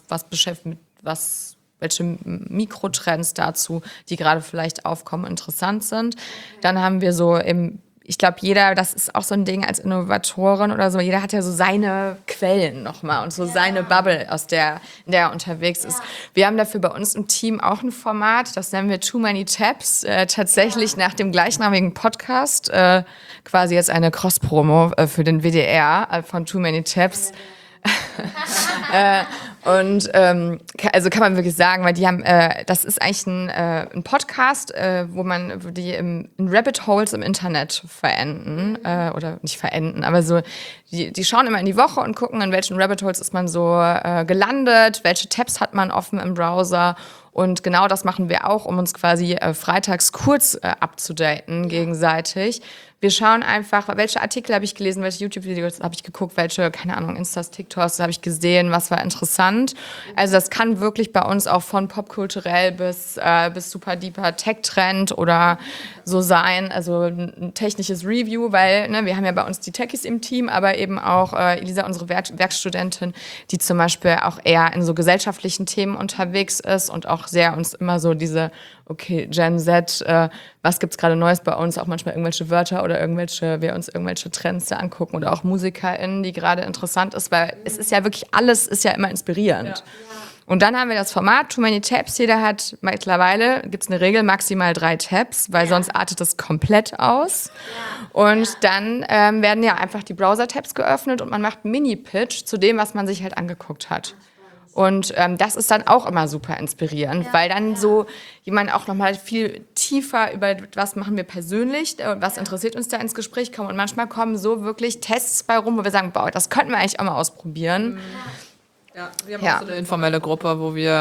welche Mikrotrends dazu, die gerade vielleicht aufkommen, interessant sind. Dann haben wir so ich glaube, das ist auch so ein Ding als Innovatorin oder so, jeder hat ja so seine Quellen nochmal und so seine Bubble, in der er unterwegs ist. Wir haben dafür bei uns im Team auch ein Format, das nennen wir Too Many Tabs, tatsächlich nach dem gleichnamigen Podcast, quasi jetzt eine Cross-Promo für den WDR von Too Many Tabs. Also kann man wirklich sagen, weil die haben, das ist eigentlich ein Podcast, wo die in Rabbit Holes im Internet verenden, oder nicht verenden, aber so, die schauen immer in die Woche und gucken, in welchen Rabbit Holes ist man so gelandet, welche Tabs hat man offen im Browser. Und genau das machen wir auch, um uns quasi freitags kurz abzudaten gegenseitig. Wir schauen einfach, welche Artikel habe ich gelesen, welche YouTube-Videos habe ich geguckt, welche, keine Ahnung, Instas, TikToks habe ich gesehen, was war interessant. Also das kann wirklich bei uns auch von popkulturell bis super deeper Tech-Trend oder so sein. Also ein technisches Review, weil wir haben ja bei uns die Techies im Team, aber eben auch Elisa, unsere Werkstudentin, die zum Beispiel auch eher in so gesellschaftlichen Themen unterwegs ist und auch sehr uns immer so okay, Gen Z, was gibt's gerade Neues bei uns? Auch manchmal irgendwelche Wörter oder wir uns irgendwelche Trends da angucken oder auch MusikerInnen, die gerade interessant ist, weil es ist ja wirklich, alles ist ja immer inspirierend. Ja. Und dann haben wir das Format Too Many Tabs. Jeder hat mittlerweile, gibt's eine Regel, maximal 3 Tabs, weil sonst artet das komplett aus. Und dann werden ja einfach die Browser-Tabs geöffnet und man macht einen Mini-Pitch zu dem, was man sich halt angeguckt hat. Und das ist dann auch immer super inspirierend, weil dann so jemand auch nochmal viel tiefer über was machen wir persönlich, was interessiert uns da ins Gespräch kommt. Und manchmal kommen so wirklich Tests bei rum, wo wir sagen, boah, das könnten wir eigentlich auch mal ausprobieren. Ja, wir haben auch so eine informelle Gruppe,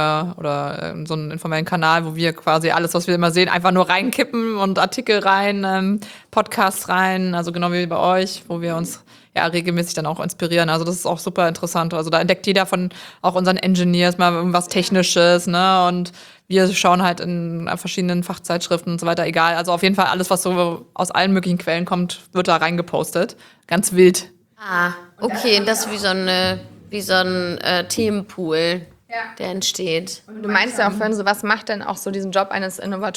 so einen informellen Kanal, wo wir quasi alles, was wir immer sehen, einfach nur reinkippen und Artikel rein, Podcasts rein, also genau wie bei euch, wo wir uns regelmäßig dann auch inspirieren. Also das ist auch super interessant. Also da entdeckt jeder von auch unseren Engineers mal irgendwas Technisches, ne? Und wir schauen halt in verschiedenen Fachzeitschriften und so weiter, egal. Also auf jeden Fall alles, was so aus allen möglichen Quellen kommt, wird da reingepostet. Ganz wild. Ah, okay. Das ist wie so ein Themenpool, der entsteht. Und du meinst ja auch vorhin so, was macht denn auch so diesen Job eines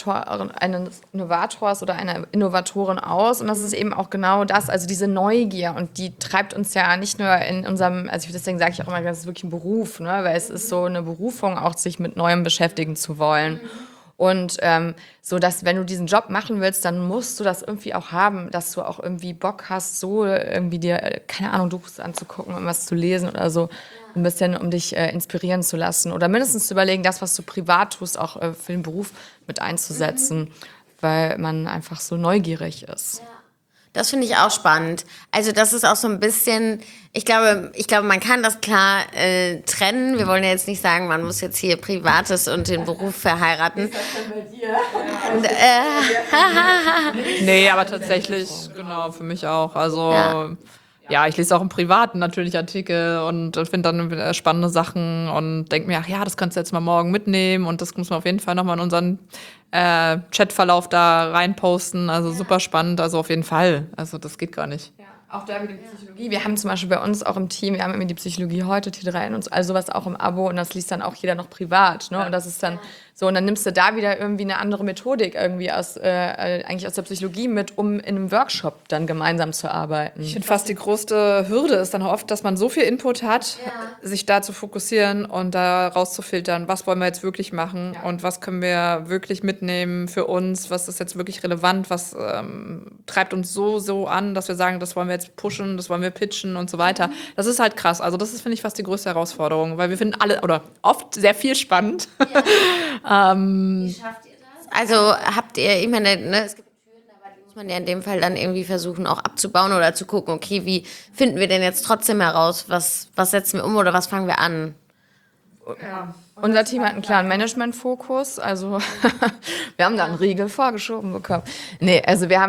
Innovators oder einer Innovatorin aus? Und das ist eben auch genau das, also diese Neugier. Und die treibt uns ja nicht nur in unserem, also deswegen sage ich auch immer, das ist wirklich ein Beruf, ne? Weil es ist so eine Berufung, auch sich mit Neuem beschäftigen zu wollen. Und so, dass wenn du diesen Job machen willst, dann musst du das irgendwie auch haben, dass du auch irgendwie Bock hast, so irgendwie dir, keine Ahnung, Dokus anzugucken und was zu lesen oder so, ein bisschen, um dich inspirieren zu lassen. Oder mindestens zu überlegen, das, was du privat tust, auch für den Beruf mit einzusetzen, weil man einfach so neugierig ist. Ja. Das finde ich auch spannend. Also das ist auch so ein bisschen, ich glaube, man kann das klar trennen. Wir wollen ja jetzt nicht sagen, man muss jetzt hier Privates und den Beruf verheiraten. Ist das denn bei dir? Nee, aber tatsächlich, genau, für mich auch. Also ja, ich lese auch im Privaten natürlich Artikel und finde dann spannende Sachen und denke mir, ach ja, das kannst du jetzt mal morgen mitnehmen und das muss man auf jeden Fall nochmal in unseren Chatverlauf da reinposten. Also super spannend, also auf jeden Fall. Also das geht gar nicht. Ja, auch da wieder die Psychologie. Wir haben zum Beispiel bei uns auch im Team, wir haben immer die Psychologie heute, T3N und all sowas auch im Abo und das liest dann auch jeder noch privat. Ne? Und das ist dann so, und dann nimmst du da wieder irgendwie eine andere Methodik irgendwie eigentlich aus der Psychologie mit, um in einem Workshop dann gemeinsam zu arbeiten. Ich finde fast die größte Hürde ist dann oft, dass man so viel Input hat, sich da zu fokussieren und da rauszufiltern, was wollen wir jetzt wirklich machen und was können wir wirklich mitnehmen für uns, was ist jetzt wirklich relevant, was treibt uns so an, dass wir sagen, das wollen wir jetzt pushen, das wollen wir pitchen und so weiter. Das ist halt krass. Also das ist, finde ich, fast die größte Herausforderung, weil wir finden alle oder oft sehr viel spannend. Wie schafft ihr das? Also habt ihr, ich meine, ne, es gibt Türen, aber die muss man ja in dem Fall dann irgendwie versuchen auch abzubauen oder zu gucken, okay, wie finden wir denn jetzt trotzdem heraus, was setzen wir um oder was fangen wir an? Ja. Unser Team hat einen klaren Management-Fokus, also wir haben da einen Riegel vorgeschoben bekommen. Nee, also wir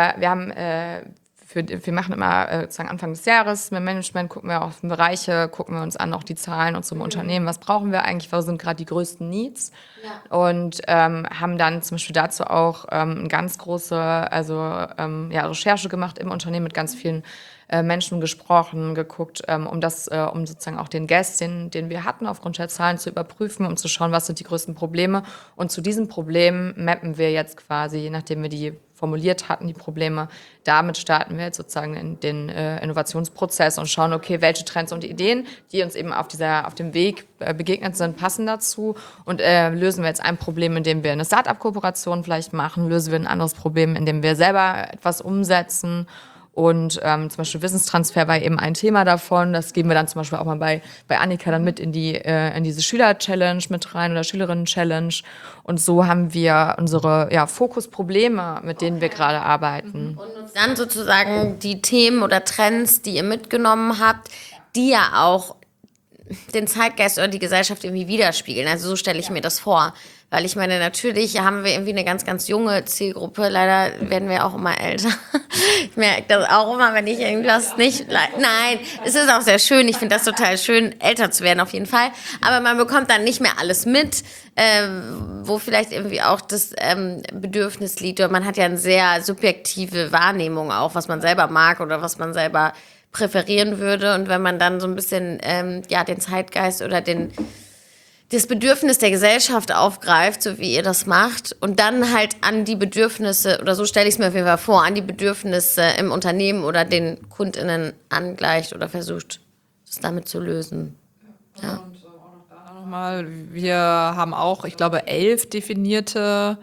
machen immer sozusagen Anfang des Jahres mit Management, gucken wir auf Bereiche, gucken wir uns an, auch die Zahlen unserem Unternehmen, was brauchen wir eigentlich, was sind gerade die größten Needs und haben dann zum Beispiel dazu auch eine ganz große Recherche gemacht im Unternehmen mit ganz vielen Menschen gesprochen, geguckt, um sozusagen auch den Guest, den wir hatten, aufgrund der Zahlen zu überprüfen, um zu schauen, was sind die größten Probleme. Und zu diesen Problemen mappen wir jetzt quasi, nachdem wir die formuliert hatten, die Probleme, damit starten wir jetzt sozusagen in den Innovationsprozess und schauen, okay, welche Trends und Ideen, die uns eben auf dem Weg begegnet sind, passen dazu und lösen wir jetzt ein Problem, indem wir eine Start-up-Kooperation vielleicht machen, lösen wir ein anderes Problem, indem wir selber etwas umsetzen. Und zum Beispiel Wissenstransfer war eben ein Thema davon. Das geben wir dann zum Beispiel auch mal bei Annika dann mit in diese Schüler-Challenge mit rein oder Schülerinnen-Challenge. Und so haben wir unsere Fokusprobleme, mit denen wir gerade arbeiten. Und dann sozusagen die Themen oder Trends, die ihr mitgenommen habt, die ja auch den Zeitgeist oder die Gesellschaft irgendwie widerspiegeln. Also so stelle ich mir das vor. Weil ich meine, natürlich haben wir irgendwie eine ganz, ganz junge Zielgruppe. Leider werden wir auch immer älter. Ich merke das auch immer, wenn ich irgendwas nicht... Nein, es ist auch sehr schön. Ich finde das total schön, älter zu werden auf jeden Fall. Aber man bekommt dann nicht mehr alles mit, wo vielleicht irgendwie auch das Bedürfnis liegt. Oder man hat ja eine sehr subjektive Wahrnehmung auch, was man selber mag oder was man selber präferieren würde. Und wenn man dann so ein bisschen den Zeitgeist oder das Bedürfnis der Gesellschaft aufgreift, so wie ihr das macht, und dann halt an die Bedürfnisse, oder so stelle ich es mir auf jeden Fall vor, an die Bedürfnisse im Unternehmen oder den KundInnen angleicht oder versucht, das damit zu lösen. Ja. Und auch noch da nochmal, wir haben auch, ich glaube, 11 definierte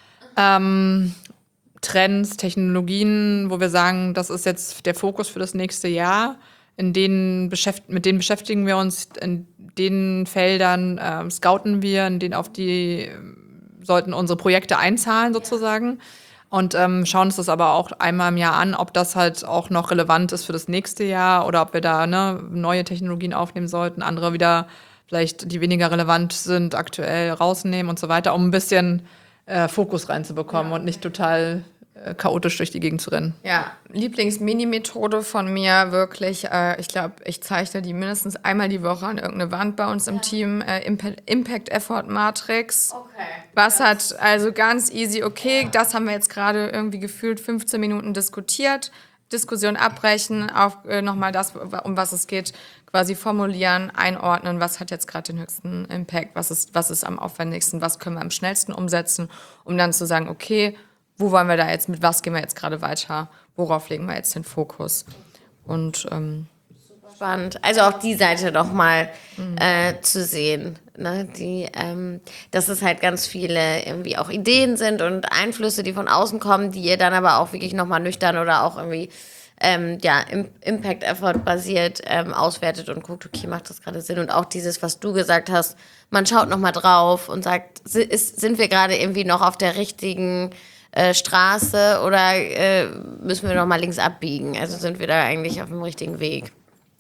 Trends, Technologien, wo wir sagen, das ist jetzt der Fokus für das nächste Jahr. Mit denen beschäftigen wir uns, in den Feldern scouten wir, in denen auf die sollten unsere Projekte einzahlen sozusagen. Und schauen uns das aber auch einmal im Jahr an, ob das halt auch noch relevant ist für das nächste Jahr oder ob wir da neue Technologien aufnehmen sollten, andere wieder vielleicht, die weniger relevant sind, aktuell rausnehmen und so weiter, um ein bisschen Fokus reinzubekommen und nicht total chaotisch durch die Gegend zu rennen. Ja, Lieblings-Mini-Methode von mir wirklich, ich glaube, ich zeichne die mindestens einmal die Woche an irgendeine Wand bei uns im Team, Impact-Effort-Matrix. Okay. Was hat also ganz easy, okay, das haben wir jetzt gerade irgendwie gefühlt 15 Minuten diskutiert, Diskussion abbrechen, nochmal das, um was es geht, quasi formulieren, einordnen, was hat jetzt gerade den höchsten Impact, was ist am aufwendigsten, was können wir am schnellsten umsetzen, um dann zu sagen, okay, wo wollen wir da jetzt, mit was gehen wir jetzt gerade weiter, worauf legen wir jetzt den Fokus. Und spannend. Also auch die Seite noch mal zu sehen, ne? Dass es halt ganz viele irgendwie auch Ideen sind und Einflüsse, die von außen kommen, die ihr dann aber auch wirklich noch mal nüchtern oder auch irgendwie Impact-Effort basiert auswertet und guckt, okay, macht das gerade Sinn? Und auch dieses, was du gesagt hast, man schaut noch mal drauf und sagt, sind wir gerade irgendwie noch auf der richtigen Straße oder müssen wir noch mal links abbiegen? Also sind wir da eigentlich auf dem richtigen Weg?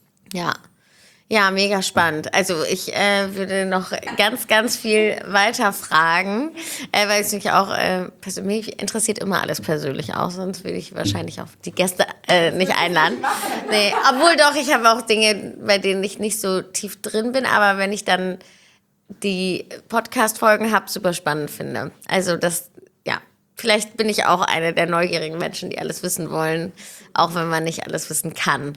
Ja, mega spannend. Also ich würde noch ganz, ganz viel weiter fragen, weil es mich auch mich interessiert immer alles persönlich auch, sonst würde ich wahrscheinlich auch die Gäste nicht einladen. Nee, obwohl doch, ich habe auch Dinge, bei denen ich nicht so tief drin bin, aber wenn ich dann die Podcast-Folgen habe, super spannend finde. Also vielleicht bin ich auch eine der neugierigen Menschen, die alles wissen wollen, auch wenn man nicht alles wissen kann.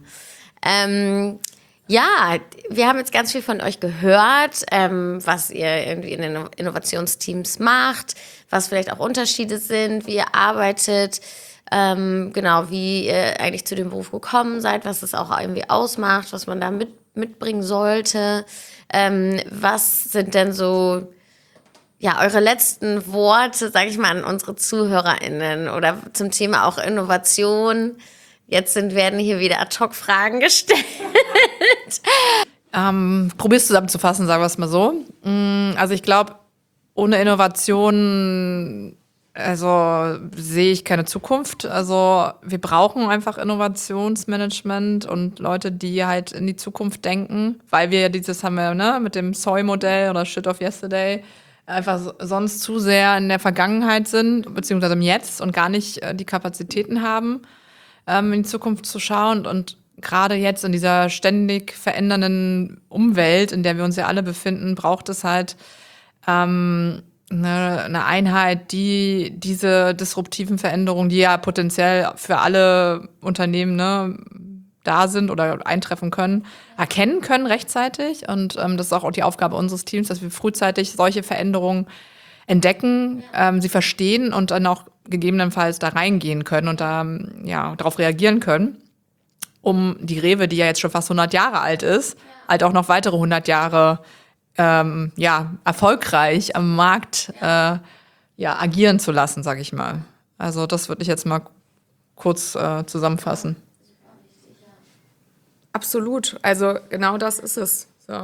Wir haben jetzt ganz viel von euch gehört, was ihr irgendwie in den Innovationsteams macht, was vielleicht auch Unterschiede sind, wie ihr arbeitet, wie ihr eigentlich zu dem Beruf gekommen seid, was es auch irgendwie ausmacht, was man da mitbringen sollte. Was sind denn so eure letzten Worte, sage ich mal, an unsere ZuhörerInnen oder zum Thema auch Innovation? Jetzt werden hier wieder Ad-Hoc-Fragen gestellt. Probier's zusammenzufassen, sagen wir es mal so. Also ich glaube, ohne Innovation, also sehe ich keine Zukunft. Also wir brauchen einfach Innovationsmanagement und Leute, die halt in die Zukunft denken, weil wir dieses haben wir, ne, mit dem Soy-Modell oder Shit of Yesterday einfach sonst zu sehr in der Vergangenheit sind, beziehungsweise im Jetzt und gar nicht die Kapazitäten haben, in die Zukunft zu schauen. Und gerade jetzt in dieser ständig verändernden Umwelt, in der wir uns ja alle befinden, braucht es halt eine Einheit, die diese disruptiven Veränderungen, die ja potenziell für alle Unternehmen, ne, da sind oder eintreffen können, erkennen können rechtzeitig. Und das ist auch die Aufgabe unseres Teams, dass wir frühzeitig solche Veränderungen entdecken, sie verstehen und dann auch gegebenenfalls da reingehen können und da darauf reagieren können, um die Rewe, die ja jetzt schon fast 100 Jahre alt ist, halt auch noch weitere 100 Jahre erfolgreich am Markt agieren zu lassen, sage ich mal. Also das würde ich jetzt mal kurz zusammenfassen. Absolut. Also genau das ist es. So,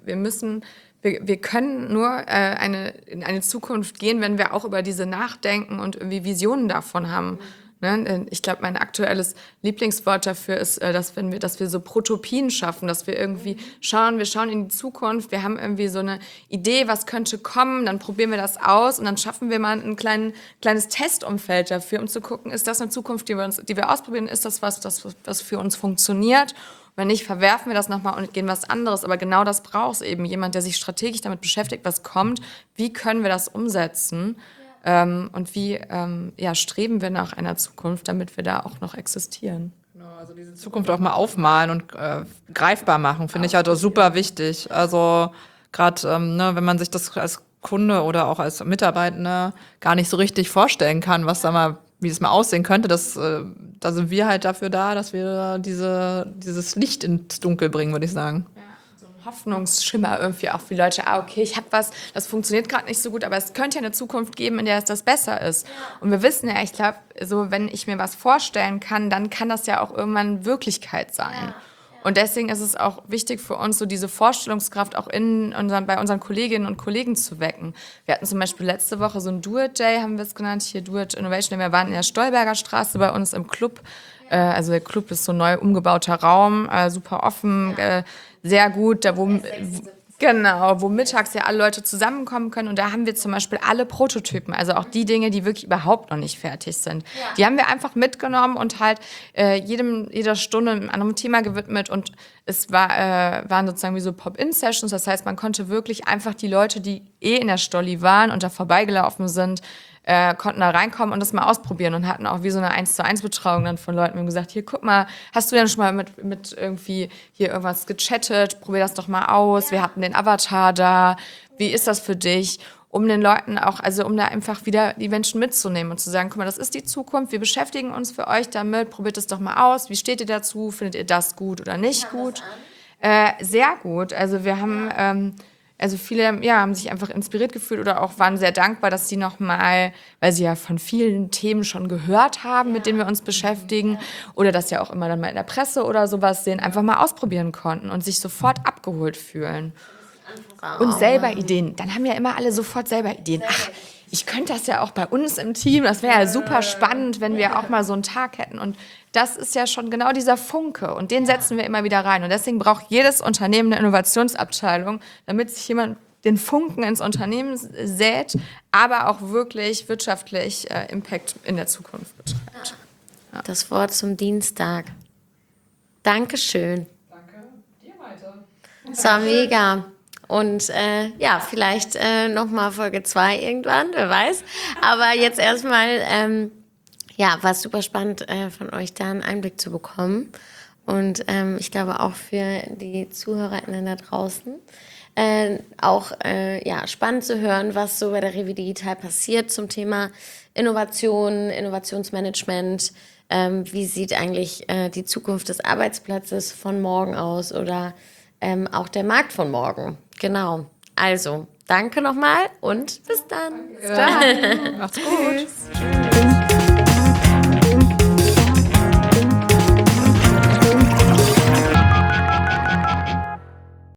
wir können nur in eine Zukunft gehen, wenn wir auch über diese nachdenken und irgendwie Visionen davon haben. Ne? Ich glaube, mein aktuelles Lieblingswort dafür ist, dass wir so Protopien schaffen, dass wir irgendwie wir schauen in die Zukunft, wir haben irgendwie so eine Idee, was könnte kommen, dann probieren wir das aus und dann schaffen wir mal ein kleines Testumfeld dafür, um zu gucken, ist das eine Zukunft, die wir ausprobieren, ist das was für uns funktioniert? Wenn nicht, verwerfen wir das nochmal und gehen was anderes. Aber genau das braucht es eben. Jemand, der sich strategisch damit beschäftigt, was kommt, wie können wir das umsetzen? Und wie streben wir nach einer Zukunft, damit wir da auch noch existieren. Genau, also diese Zukunft auch mal aufmalen und greifbar machen, finde ich halt auch super wichtig. Also gerade, wenn man sich das als Kunde oder auch als Mitarbeitender gar nicht so richtig vorstellen kann, wie das mal aussehen könnte, da sind wir halt dafür da, dass wir dieses Licht ins Dunkel bringen, würde ich sagen. Hoffnungsschimmer irgendwie auch für Leute, okay, ich habe was, das funktioniert gerade nicht so gut, aber es könnte ja eine Zukunft geben, in der es das besser ist. Und wir wissen ja, ich glaube, so wenn ich mir was vorstellen kann, dann kann das ja auch irgendwann Wirklichkeit sein. Und deswegen ist es auch wichtig für uns, so diese Vorstellungskraft auch bei unseren Kolleginnen und Kollegen zu wecken. Wir hatten zum Beispiel letzte Woche so ein Do-It-Day, haben wir es genannt, hier Do-It Innovation. Wir waren in der Stolberger Straße bei uns im Club. Also der Club ist so ein neu umgebauter Raum, super offen, sehr gut, wo mittags ja alle Leute zusammenkommen können. Und da haben wir zum Beispiel alle Prototypen, also auch die Dinge, die wirklich überhaupt noch nicht fertig sind. Ja. Die haben wir einfach mitgenommen und halt jeder Stunde einem anderen Thema gewidmet. Und es waren sozusagen wie so Pop-In-Sessions. Das heißt, man konnte wirklich einfach die Leute, die in der Stolli waren und da vorbeigelaufen sind, konnten da reinkommen und das mal ausprobieren und hatten auch wie so eine 1:1 dann von Leuten. Wir haben gesagt, hier, guck mal, hast du denn schon mal mit irgendwie hier irgendwas gechattet? Probier das doch mal aus. Ja. Wir hatten den Avatar da. Wie ist das für dich? Um den Leuten auch, also um da einfach wieder die Menschen mitzunehmen und zu sagen, guck mal, das ist die Zukunft, wir beschäftigen uns für euch damit, probiert es doch mal aus. Wie steht ihr dazu? Findet ihr das gut oder nicht gut? Sehr gut. Also wir haben... viele haben sich einfach inspiriert gefühlt oder auch waren sehr dankbar, dass sie nochmal, weil sie ja von vielen Themen schon gehört haben, mit denen wir uns beschäftigen oder das ja auch immer dann mal in der Presse oder sowas sehen, einfach mal ausprobieren konnten und sich sofort abgeholt fühlen. Und selber Ideen. Dann haben ja immer alle sofort selber Ideen. Ach, ich könnte das ja auch bei uns im Team, das wäre ja super spannend, wenn wir auch mal so einen Tag hätten. Und das ist ja schon genau dieser Funke und den setzen wir immer wieder rein. Und deswegen braucht jedes Unternehmen eine Innovationsabteilung, damit sich jemand den Funken ins Unternehmen sät, aber auch wirklich wirtschaftlich Impact in der Zukunft betreibt. Ja. Das Wort zum Dienstag. Dankeschön. Danke dir, Maite. Das war mega. Und vielleicht nochmal Folge 2 irgendwann, wer weiß. Aber jetzt erstmal, war es super spannend, von euch da einen Einblick zu bekommen. Und ich glaube auch für die ZuhörerInnen da draußen spannend zu hören, was so bei der Rewe Digital passiert zum Thema Innovation, Innovationsmanagement. Wie sieht eigentlich die Zukunft des Arbeitsplatzes von morgen aus oder auch der Markt von morgen? Genau. Also, danke nochmal und bis dann. Bis dann. Macht's gut. Tschüss.